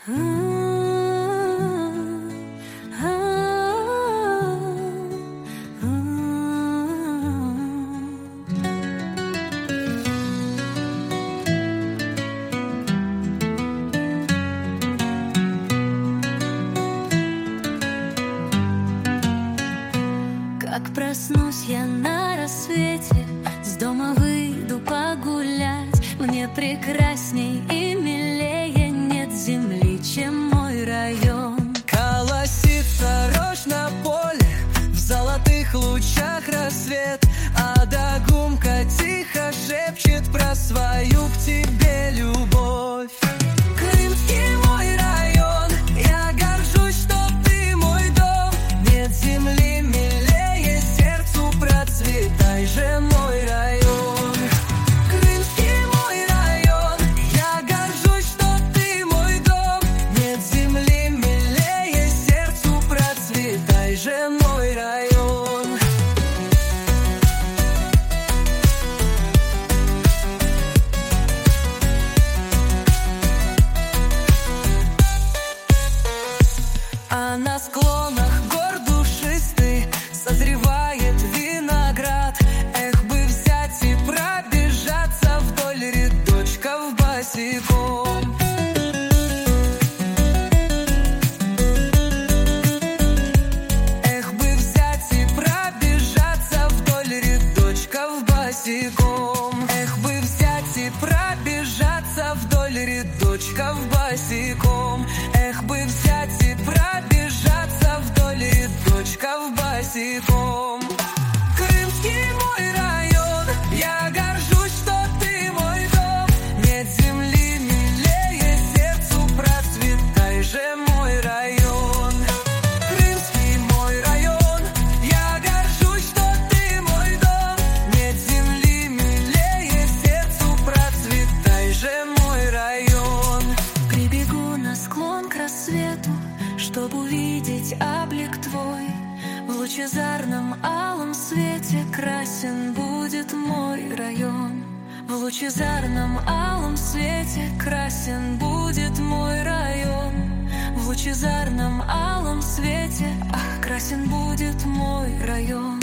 Как проснусь я на рассвете, с дома выйду погулять. Мне прекрасней и милее нет земли, чем мой район. Колосится рожь на поле, в золотых лучах рассвет, а догумка тихо шепчет про свою к тебе любовь. Крымский мой район, я горжусь, что ты мой дом. Нет земли милее сердцу, процветай же мой район. Крымский мой район, я горжусь, что ты мой дом. Нет земли милее сердцу, процветай же мой район. А на склонах гор душистый созревает виноград. Эх бы взять и пробежаться вдоль рядочков босиком. Эх бы взять и пробежаться вдоль рядочков босиком. Эх бы взять и пробежаться вдоль рядочков босиком. Эх бы взять и пробежаться вдоль рядочков босиком. Крымский мой район, я горжусь, что ты мой дом. Нет земли милее сердцу, процветай же мой район. Крымский мой район, я горжусь, что ты мой дом. Нет земли милее сердцу, процветай же мой район. Прибегу на склон к рассвету, чтоб увидеть облик твой. В лучезарном алом свете красен будет мой район. В лучезарном алом свете красен будет мой район. В лучезарном алом свете, ах, красен будет мой район.